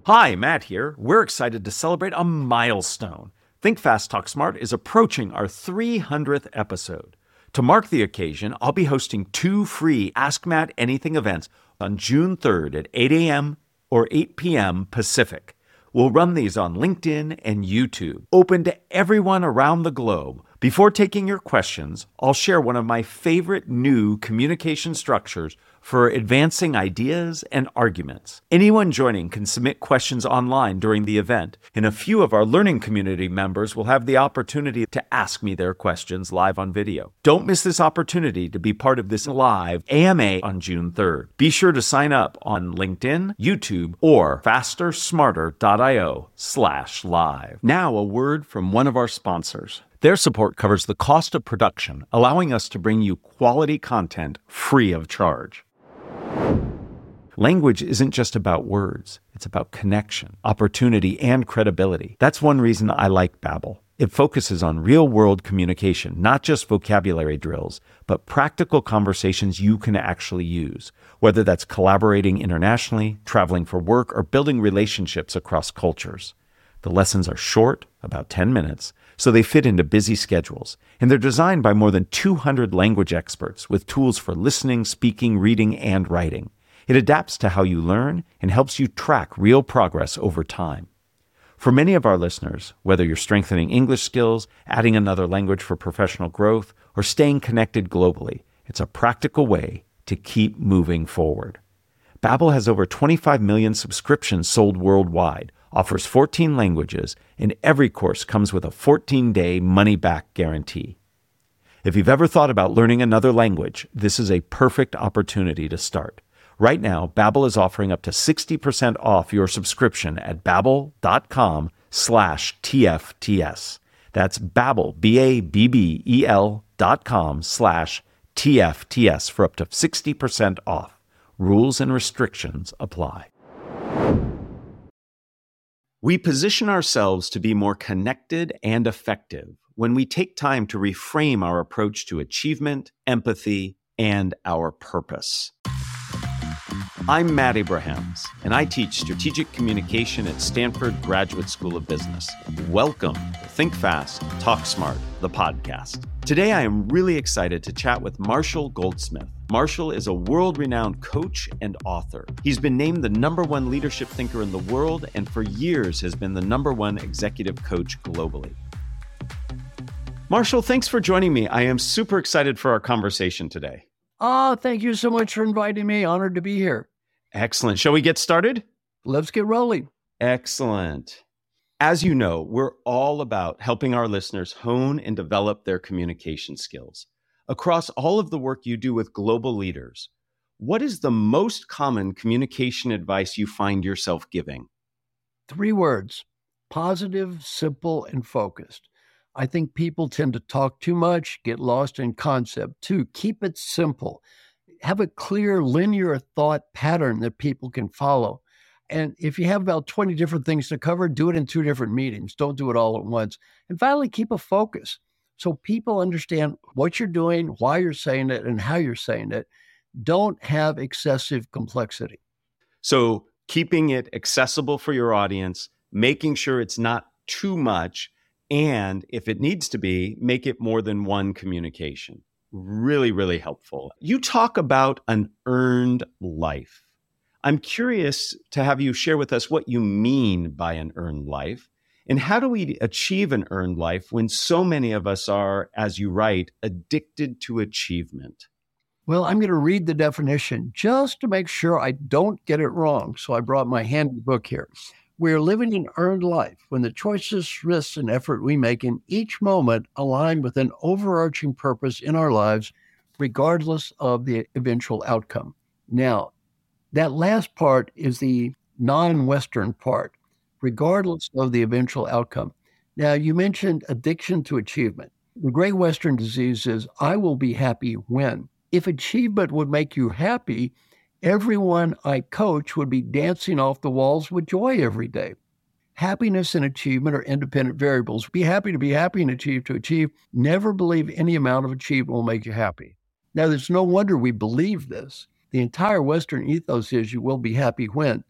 Hi, Matt here. We're excited to celebrate a milestone. Think Fast, Talk Smart is approaching our 300th episode. To mark the occasion, I'll be hosting 2 free Ask Matt Anything events on June 3rd at 8 a.m. or 8 p.m. Pacific. We'll run these on LinkedIn and YouTube, open to everyone around the globe. Before taking your questions, I'll share one of my favorite new communication structures for advancing ideas and arguments. Anyone joining can submit questions online during the event, and a few of our learning community members will have the opportunity to ask me their questions live on video. Don't miss this opportunity to be part of this live AMA on June 3rd. Be sure to sign up on LinkedIn, YouTube, or fastersmarter.io/live. Now, a word from one of our sponsors. Their support covers the cost of production, allowing us to bring you quality content free of charge. Language isn't just about words. It's about connection, opportunity, and credibility. That's one reason I like Babbel. It focuses on real-world communication, not just vocabulary drills, but practical conversations you can actually use, whether that's collaborating internationally, traveling for work, or building relationships across cultures. The lessons are short, about 10 minutes, so they fit into busy schedules, and they're designed by more than 200 language experts with tools for listening, speaking, reading, and writing. It adapts to how you learn and helps you track real progress over time. For many of our listeners, whether you're strengthening English skills, adding another language for professional growth, or staying connected globally, it's a practical way to keep moving forward. Babbel has over 25 million subscriptions sold worldwide, offers 14 languages, and every course comes with a 14-day money-back guarantee. If you've ever thought about learning another language, this is a perfect opportunity to start. Right now, Babbel is offering up to 60% off your subscription at babbel.com/TFTS. That's Babbel, BABBEL.com/TFTS for up to 60% off. Rules and restrictions apply. We position ourselves to be more connected and effective when we take time to reframe our approach to achievement, empathy, and our purpose. I'm Matt Abrahams, and I teach strategic communication at Stanford Graduate School of Business. Welcome to Think Fast, Talk Smart, the podcast. Today, I am really excited to chat with Marshall Goldsmith. Marshall is a world-renowned coach and author. He's been named the #1 leadership thinker in the world, and for years has been the #1 executive coach globally. Marshall, thanks for joining me. I am super excited for our conversation today. Thank you so much for inviting me. Honored to be here. Excellent. Shall we get started? Let's get rolling. Excellent. As you know, we're all about helping our listeners hone and develop their communication skills. Across all of the work you do with global leaders, what is the most common communication advice you find yourself giving? 3 words: positive, simple, and focused. I think people tend to talk too much, get lost in concept. 2, keep it simple. Have a clear linear thought pattern that people can follow. And if you have about 20 different things to cover, do it in 2 different meetings. Don't do it all at once. And finally, keep a focus so people understand what you're doing, why you're saying it, and how you're saying it. Don't have excessive complexity. So keeping it accessible for your audience, making sure it's not too much, and if it needs to be, make it more than one communication. Really, really helpful. You talk about an earned life. I'm curious to have you share with us what you mean by an earned life, and how do we achieve an earned life when so many of us are, as you write, addicted to achievement? Well, I'm going to read the definition just to make sure I don't get it wrong. So I brought my handy book here. We're living an earned life when the choices, risks, and effort we make in each moment align with an overarching purpose in our lives, regardless of the eventual outcome. Now, that last part is the non-Western part, regardless of the eventual outcome. Now, you mentioned addiction to achievement. The great Western disease is, I will be happy when. If achievement would make you happy, everyone I coach would be dancing off the walls with joy every day. Happiness and achievement are independent variables. Be happy to be happy and achieve to achieve. Never believe any amount of achievement will make you happy. Now, there's no wonder we believe this. The entire Western ethos is you will be happy when.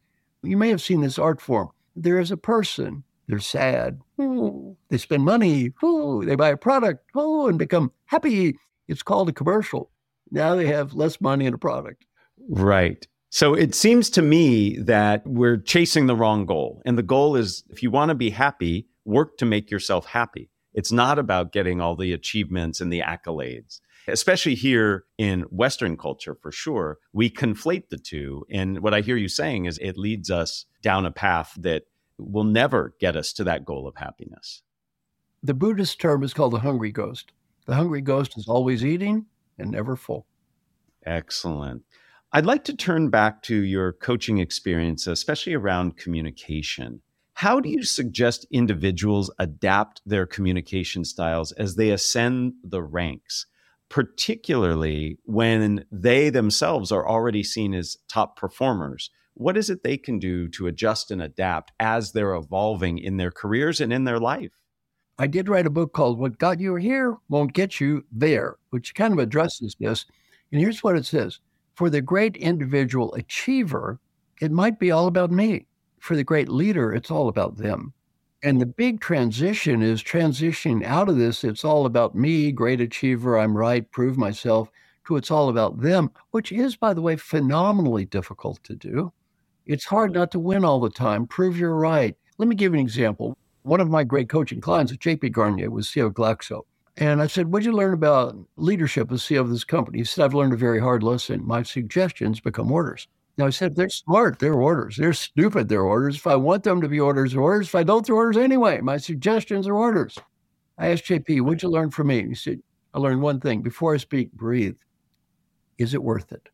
You may have seen this art form. There is a person, they're sad. Ooh. They spend money. Ooh. They buy a product. Oh, and become happy. It's called a commercial. Now they have less money and a product. Right. So it seems to me that we're chasing the wrong goal. And the goal is, if you want to be happy, work to make yourself happy. It's not about getting all the achievements and the accolades. Especially here in Western culture, for sure, we conflate the two. And what I hear you saying is it leads us down a path that will never get us to that goal of happiness. The Buddhist term is called the hungry ghost. The hungry ghost is always eating and never full. Excellent. I'd like to turn back to your coaching experience, especially around communication. How do you suggest individuals adapt their communication styles as they ascend the ranks, particularly when they themselves are already seen as top performers? What is it they can do to adjust and adapt as they're evolving in their careers and in their life? I did write a book called What Got You Here Won't Get You There, which kind of addresses this. And here's what it says. For the great individual achiever, it might be all about me. For the great leader, it's all about them. And the big transition is transitioning out of this. It's all about me, great achiever, I'm right, prove myself, to it's all about them, which is, by the way, phenomenally difficult to do. It's hard not to win all the time. Prove you're right. Let me give you an example. One of my great coaching clients at JP Garnier was CEO of Glaxo. And I said, what'd you learn about leadership as CEO of this company? He said, I've learned a very hard lesson. My suggestions become orders. Now, I said, they're smart, they're orders. They're stupid, they're orders. If I want them to be orders, they're orders. If I don't, they're orders anyway. My suggestions are orders. I asked JP, what'd you learn from me? He said, I learned one thing. Before I speak, breathe. Is it worth it?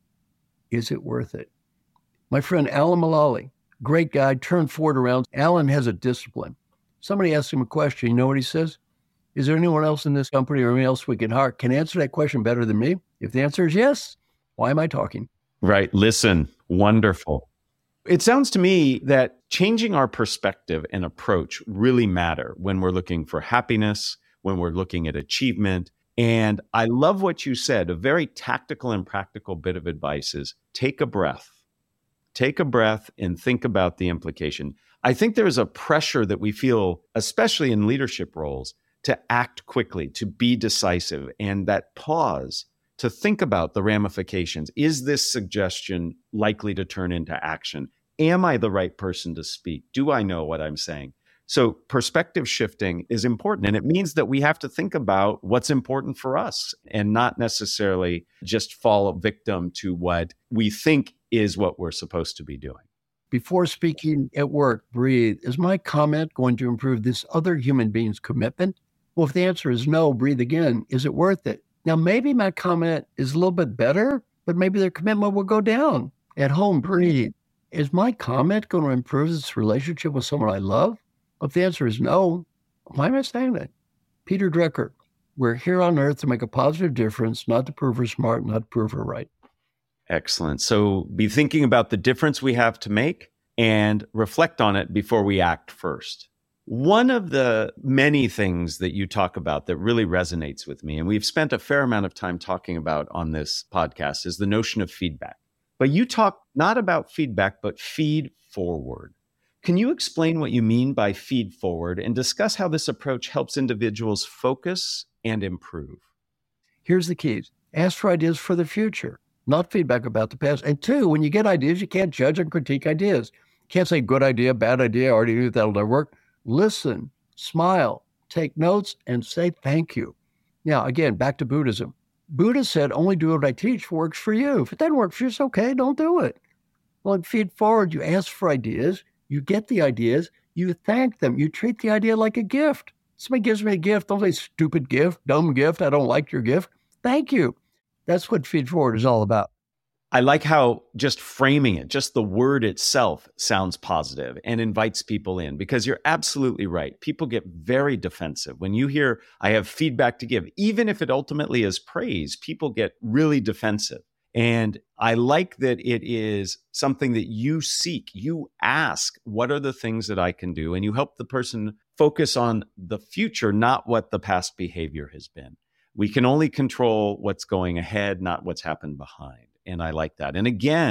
Is it worth it? My friend Alan Mulally, great guy, turned Ford around. Alan has a discipline. Somebody asks him a question. You know what he says? Is there anyone else in this company or anyone else we can hire can answer that question better than me? If the answer is yes, why am I talking? Right. Listen. Wonderful. It sounds to me that changing our perspective and approach really matter when we're looking for happiness, when we're looking at achievement. And I love what you said. A very tactical and practical bit of advice is take a breath. Take a breath and think about the implication. I think there's a pressure that we feel, especially in leadership roles, to act quickly, to be decisive, and that pause to think about the ramifications. Is this suggestion likely to turn into action? Am I the right person to speak? Do I know what I'm saying? So perspective shifting is important, and it means that we have to think about what's important for us and not necessarily just fall victim to what we think is what we're supposed to be doing. Before speaking at work, breathe. Is my comment going to improve this other human being's commitment? Well, if the answer is no, breathe again. Is it worth it? Now, maybe my comment is a little bit better, but maybe their commitment will go down. At home, breathe. Is my comment going to improve this relationship with someone I love? Well, if the answer is no, why am I saying that? Peter Drucker, we're here on earth to make a positive difference, not to prove we're smart, not to prove we're right. Excellent. So be thinking about the difference we have to make and reflect on it before we act first. One of the many things that you talk about that really resonates with me, and we've spent a fair amount of time talking about on this podcast, is the notion of feedback. But you talk not about feedback, but feed forward. Can you explain what you mean by feed forward and discuss how this approach helps individuals focus and improve? Here's the keys. Ask for ideas for the future, not feedback about the past. And two, when you get ideas, you can't judge and critique ideas. You can't say good idea, bad idea, I already knew that'll never work. Listen, smile, take notes, and say thank you. Now, again, back to Buddhism. Buddha said, only do what I teach works for you. If it doesn't work for you, it's okay, don't do it. Well, in Feed Forward, you ask for ideas, you get the ideas, you thank them, you treat the idea like a gift. Somebody gives me a gift, don't say stupid gift, dumb gift, I don't like your gift. Thank you. That's what Feed Forward is all about. I like how just framing it, just the word itself sounds positive and invites people in, because you're absolutely right. People get very defensive. When you hear, I have feedback to give, even if it ultimately is praise, people get really defensive. And I like that it is something that you seek. You ask, what are the things that I can do? And you help the person focus on the future, not what the past behavior has been. We can only control what's going ahead, not what's happened behind. And I like that. And again,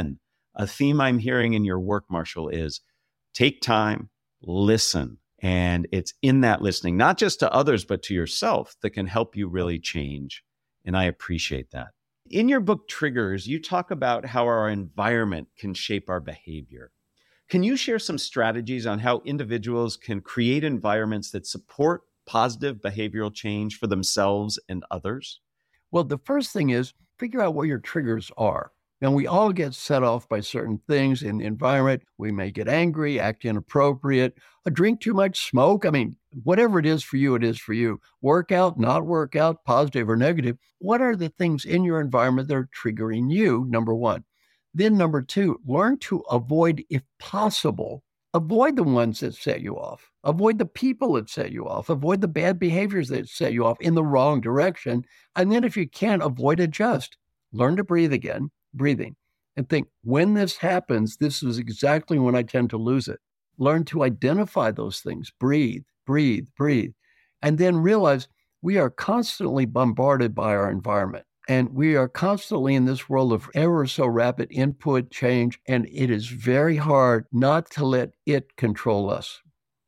A theme I'm hearing in your work, Marshall, is take time, listen. And it's in that listening, not just to others, but to yourself, that can help you really change. And I appreciate that. In your book, Triggers, you talk about how our environment can shape our behavior. Can you share some strategies on how individuals can create environments that support positive behavioral change for themselves and others? Well, the first thing is figure out what your triggers are. Now, we all get set off by certain things in the environment. We may get angry, act inappropriate, drink too much, smoke. I mean, whatever it is for you, it is for you. Work out, not work out, positive or negative. What are the things in your environment that are triggering you, number one? Then number two, learn to avoid, if possible, avoid the ones that set you off. Avoid the people that set you off. Avoid the bad behaviors that set you off in the wrong direction. And then if you can, avoid adjust. Learn to breathe again. Breathing, and think, when this happens, this is exactly when I tend to lose it. Learn to identify those things. Breathe, breathe, breathe. And then realize we are constantly bombarded by our environment. And we are constantly in this world of ever so rapid input change. And it is very hard not to let it control us.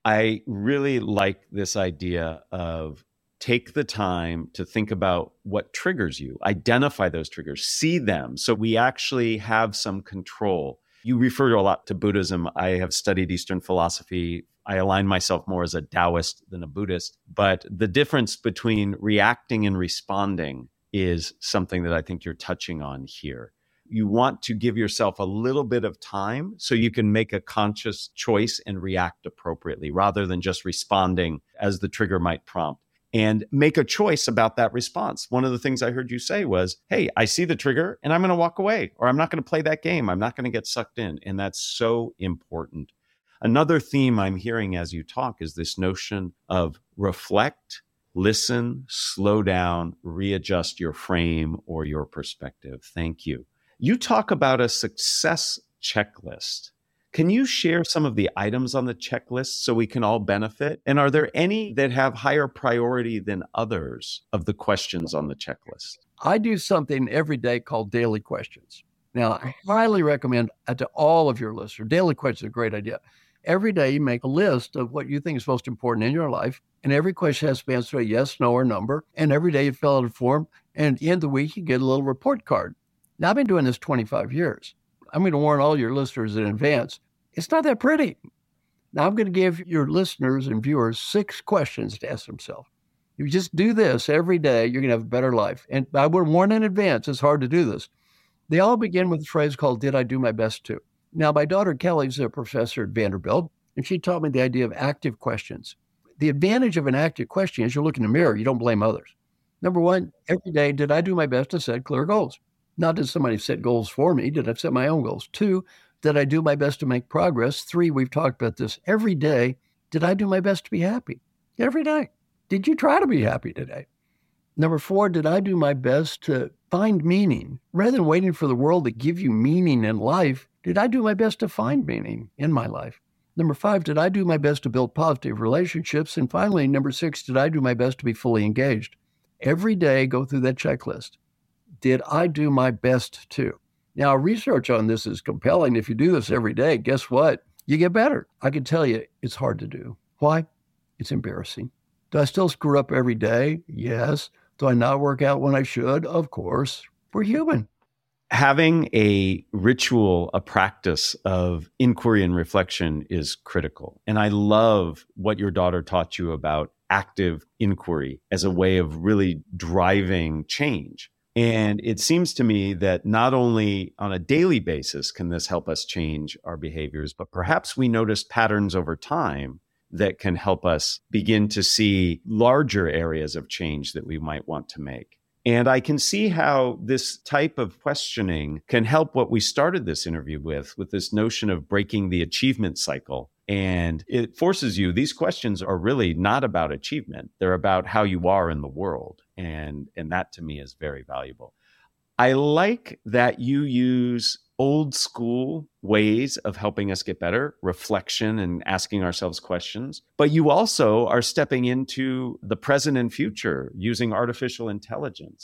I really like this idea of take the time to think about what triggers you, identify those triggers, see them so we actually have some control. You refer a lot to Buddhism. I have studied Eastern philosophy. I align myself more as a Taoist than a Buddhist. But the difference between reacting and responding is something that I think you're touching on here. You want to give yourself a little bit of time so you can make a conscious choice and react appropriately rather than just responding as the trigger might prompt. And make a choice about that response. One of the things I heard you say was, hey, I see the trigger and I'm going to walk away, or I'm not going to play that game. I'm not going to get sucked in. And that's so important. Another theme I'm hearing as you talk is this notion of reflect, listen, slow down, readjust your frame or your perspective. Thank you. You talk about a success checklist. Can you share some of the items on the checklist so we can all benefit? And are there any that have higher priority than others of the questions on the checklist? I do something every day called daily questions. Now, I highly recommend to all of your listeners, daily questions are a great idea. Every day you make a list of what you think is most important in your life. And every question has to be answered a yes, no, or number. And every day you fill out a form. And at the end of the week, you get a little report card. Now, I've been doing this 25 years. I'm going to warn all your listeners in advance. It's not that pretty. Now, I'm going to give your listeners and viewers 6 questions to ask themselves. If you just do this every day, you're going to have a better life. And I would warn in advance, it's hard to do this. They all begin with a phrase called, did I do my best to? Now, my daughter Kelly's a professor at Vanderbilt, and she taught me the idea of active questions. The advantage of an active question is you look in the mirror, you don't blame others. Number one, every day, did I do my best to set clear goals? Not did somebody set goals for me, did I set my own goals? 2, did I do my best to make progress? 3, we've talked about this. Every day, did I do my best to be happy? Every day. Did you try to be happy today? Number 4, did I do my best to find meaning? Rather than waiting for the world to give you meaning in life, did I do my best to find meaning in my life? Number 5, did I do my best to build positive relationships? And finally, number 6, did I do my best to be fully engaged? Every day, go through that checklist. Did I do my best to? Now, research on this is compelling. If you do this every day, guess what? You get better. I can tell you it's hard to do. Why? It's embarrassing. Do I still screw up every day? Yes. Do I not work out when I should? Of course. We're human. Having a ritual, a practice of inquiry and reflection is critical. And I love what your daughter taught you about active inquiry as a way of really driving change. And it seems to me that not only on a daily basis can this help us change our behaviors, but perhaps we notice patterns over time that can help us begin to see larger areas of change that we might want to make. And I can see how this type of questioning can help what we started this interview with this notion of breaking the achievement cycle. And it forces you, these questions are really not about achievement. They're about how you are in the world. And that to me is very valuable. I like that you use old school ways of helping us get better, reflection and asking ourselves questions. But you also are stepping into the present and future using artificial intelligence.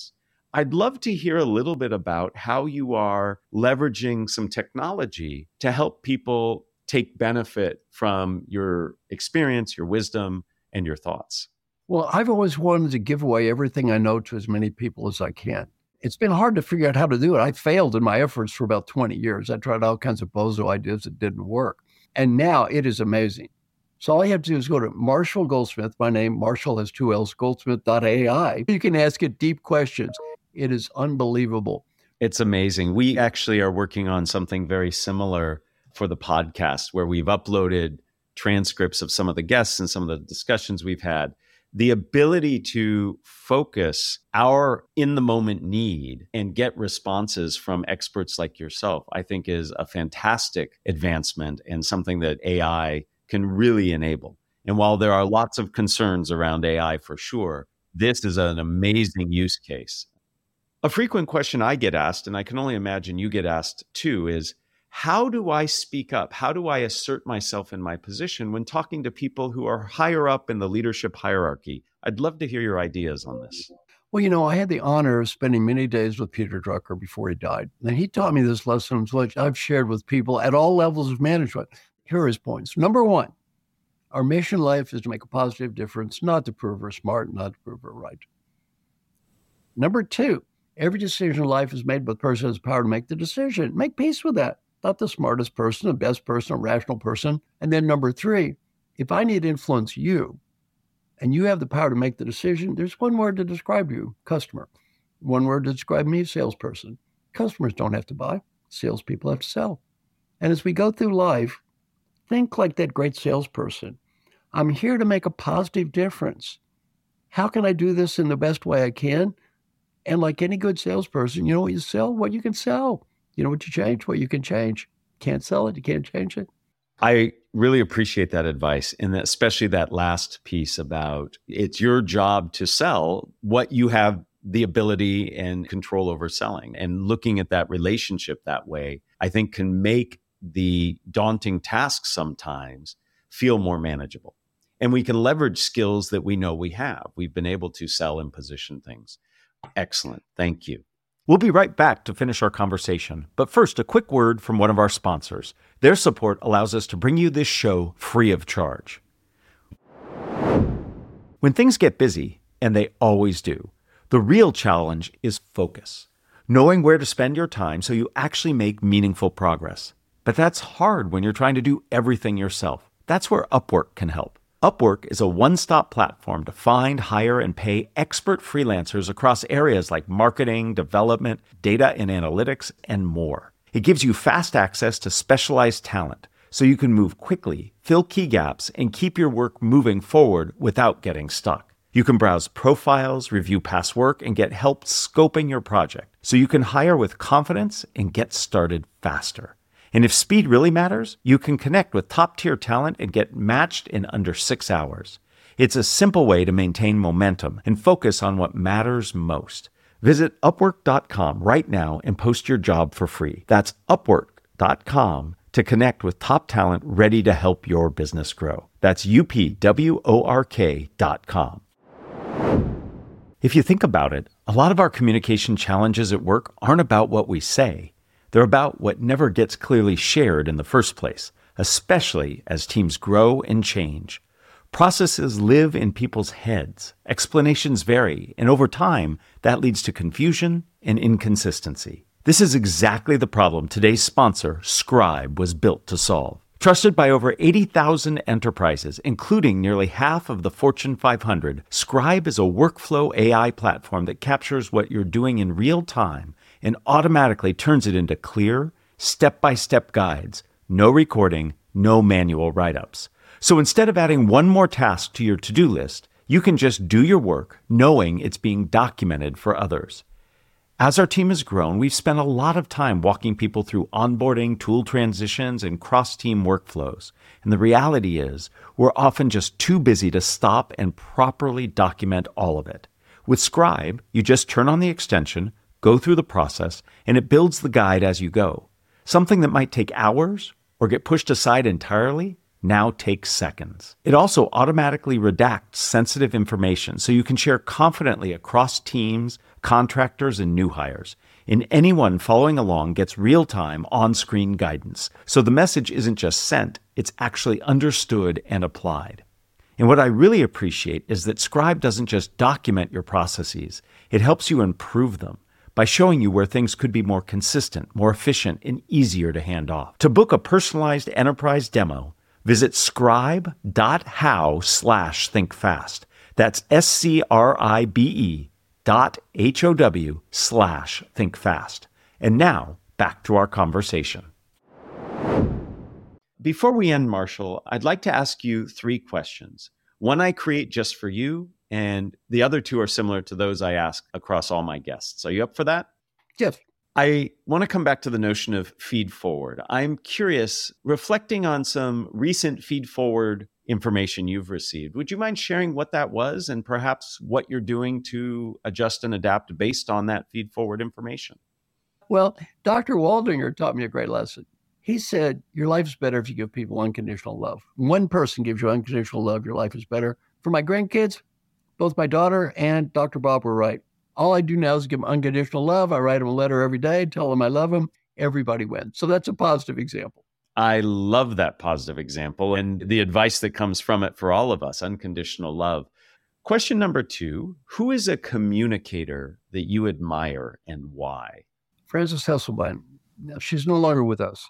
I'd love to hear a little bit about how you are leveraging some technology to help people take benefit from your experience, your wisdom, and your thoughts. Well, I've always wanted to give away everything I know to as many people as I can. It's been hard to figure out how to do it. I failed in my efforts for about 20 years. I tried all kinds of bozo ideas that didn't work. And now it is amazing. So all you have to do is go to Marshall Goldsmith, my name, Marshall has 2 L's, goldsmith.ai. You can ask it deep questions. It is unbelievable. It's amazing. We actually are working on something very similar for the podcast where we've uploaded transcripts of some of the guests and some of the discussions we've had. The ability to focus our in the moment need and get responses from experts like yourself, I think is a fantastic advancement and something that AI can really enable. And while there are lots of concerns around AI for sure, this is an amazing use case. A frequent question I get asked, and I can only imagine you get asked too, is how do I speak up? How do I assert myself in my position when talking to people who are higher up in the leadership hierarchy? I'd love to hear your ideas on this. Well, I had the honor of spending many days with Peter Drucker before he died. And he taught me this lesson, which I've shared with people at all levels of management. Here are his points. Number one, our mission in life is to make a positive difference, not to prove we're smart, not to prove we're right. Number two, every decision in life is made by the person who has the power to make the decision. Make peace with that. Not the smartest person, the best person, a rational person. And then number three, if I need to influence you and you have the power to make the decision, there's one word to describe you, customer. One word to describe me, salesperson. Customers don't have to buy. Salespeople have to sell. And as we go through life, think like that great salesperson. I'm here to make a positive difference. How can I do this in the best way I can? And like any good salesperson, you know what you sell? What you can sell. You know what you change? What you can change. Can't sell it, you can't change it. I really appreciate that advice, and especially that last piece about it's your job to sell what you have the ability and control over selling. And looking at that relationship that way, I think can make the daunting tasks sometimes feel more manageable. And we can leverage skills that we know we have. We've been able to sell and position things. Excellent. Thank you. We'll be right back to finish our conversation. But first, a quick word from one of our sponsors. Their support allows us to bring you this show free of charge. When things get busy, and they always do, the real challenge is focus. Knowing where to spend your time so you actually make meaningful progress. But that's hard when you're trying to do everything yourself. That's where Upwork can help. Upwork is a one-stop platform to find, hire, and pay expert freelancers across areas like marketing, development, data and analytics, and more. It gives you fast access to specialized talent, so you can move quickly, fill key gaps, and keep your work moving forward without getting stuck. You can browse profiles, review past work, and get help scoping your project, so you can hire with confidence and get started faster. And if speed really matters, you can connect with top-tier talent and get matched in under 6 hours. It's a simple way to maintain momentum and focus on what matters most. Visit Upwork.com right now and post your job for free. That's Upwork.com to connect with top talent ready to help your business grow. That's UPWORK.com. If you think about it, a lot of our communication challenges at work aren't about what we say. They're about what never gets clearly shared in the first place, especially as teams grow and change. Processes live in people's heads, explanations vary, and over time, that leads to confusion and inconsistency. This is exactly the problem today's sponsor, Scribe, was built to solve. Trusted by over 80,000 enterprises, including nearly half of the Fortune 500, Scribe is a workflow AI platform that captures what you're doing in real time and automatically turns it into clear, step-by-step guides. No recording, no manual write-ups. So instead of adding one more task to your to-do list, you can just do your work knowing it's being documented for others. As our team has grown, we've spent a lot of time walking people through onboarding, tool transitions, and cross-team workflows. And the reality is, we're often just too busy to stop and properly document all of it. With Scribe, you just turn on the extension, go through the process, and it builds the guide as you go. Something that might take hours or get pushed aside entirely now takes seconds. It also automatically redacts sensitive information so you can share confidently across teams, contractors, and new hires. And anyone following along gets real-time on-screen guidance. So the message isn't just sent, it's actually understood and applied. And what I really appreciate is that Scribe doesn't just document your processes, it helps you improve them by showing you where things could be more consistent, more efficient, and easier to hand off. To book a personalized enterprise demo, visit scribe.how/thinkfast. That's scribe.how/thinkfast. And now, back to our conversation. Before we end, Marshall, I'd like to ask you 3 questions. One I create just for you, and the other 2 are similar to those I ask across all my guests. Are you up for that? Yes. I want to come back to the notion of feed forward. I'm curious, reflecting on some recent feed forward information you've received, would you mind sharing what that was and perhaps what you're doing to adjust and adapt based on that feed forward information? Well, Dr. Waldinger taught me a great lesson. He said, your life is better if you give people unconditional love. One person gives you unconditional love, your life is better. For my grandkids, both my daughter and Dr. Bob were right. All I do now is give them unconditional love. I write them a letter every day, tell them I love them. Everybody wins. So that's a positive example. I love that positive example and the advice that comes from it for all of us, unconditional love. Question number 2, who is a communicator that you admire and why? Frances Hesselbein. Now, she's no longer with us.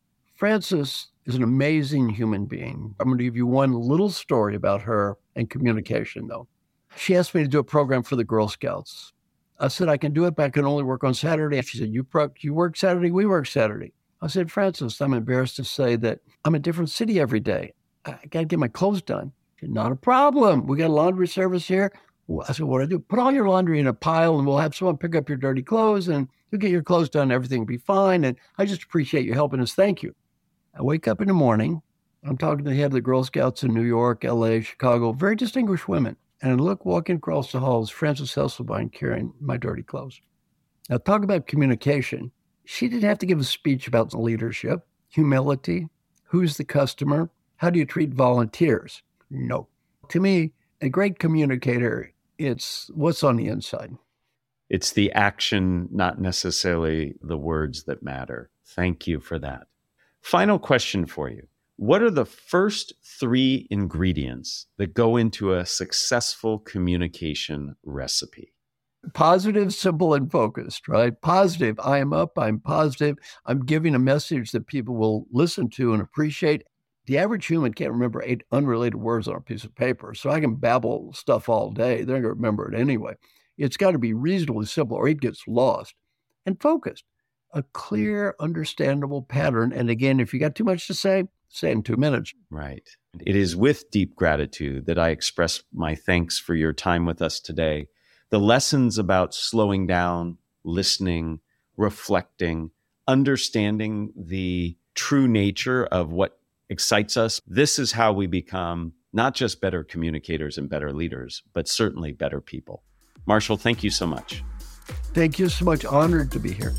Frances is an amazing human being. I'm going to give you one little story about her and communication, though. She asked me to do a program for the Girl Scouts. I said, I can do it, but I can only work on Saturday. She said, you work Saturday, we work Saturday. I said, Frances, I'm embarrassed to say that I'm in a different city every day. I got to get my clothes done. She said, not a problem. We got a laundry service here. I said, what do I do? Put all your laundry in a pile and we'll have someone pick up your dirty clothes and you'll get your clothes done. Everything will be fine. And I just appreciate you helping us. Thank you. I wake up in the morning. I'm talking to the head of the Girl Scouts in New York, LA, Chicago, very distinguished women. And I look, walking across the hall is Frances Hesselbein carrying my dirty clothes. Now, talk about communication. She didn't have to give a speech about leadership, humility, who's the customer, how do you treat volunteers? No. To me, a great communicator, it's what's on the inside. It's the action, not necessarily the words that matter. Thank you for that. Final question for you. What are the first 3 ingredients that go into a successful communication recipe? Positive, simple, and focused, right? Positive, I am up, I'm positive. I'm giving a message that people will listen to and appreciate. The average human can't remember 8 unrelated words on a piece of paper, so I can babble stuff all day. They're going to remember it anyway. It's got to be reasonably simple or it gets lost. And focused, a clear, understandable pattern. And again, if you got too much to say in 2 minutes. Right. It is with deep gratitude that I express my thanks for your time with us today. The lessons about slowing down, listening, reflecting, understanding the true nature of what excites us. This is how we become not just better communicators and better leaders, but certainly better people. Marshall, thank you so much. Thank you so much. Honored to be here.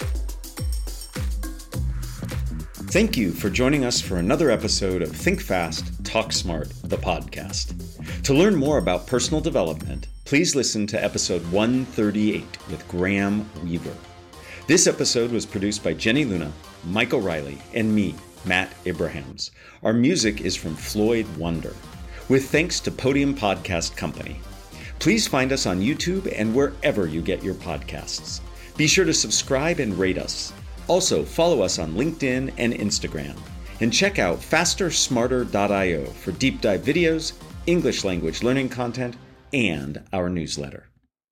Thank you for joining us for another episode of Think Fast, Talk Smart, the podcast. To learn more about personal development, please listen to episode 138 with Graham Weaver. This episode was produced by Jenny Luna, Michael Riley, and me, Matt Abrahams. Our music is from Floyd Wonder, with thanks to Podium Podcast Company. Please find us on YouTube and wherever you get your podcasts. Be sure to subscribe and rate us. Also, follow us on LinkedIn and Instagram. And check out fastersmarter.io for deep dive videos, English language learning content, and our newsletter.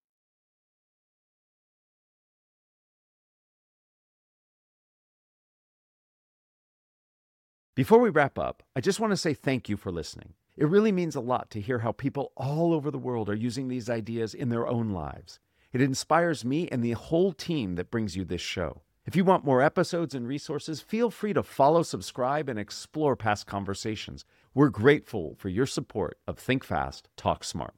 Before we wrap up, I just want to say thank you for listening. It really means a lot to hear how people all over the world are using these ideas in their own lives. It inspires me and the whole team that brings you this show. If you want more episodes and resources, feel free to follow, subscribe, and explore past conversations. We're grateful for your support of Think Fast, Talk Smart.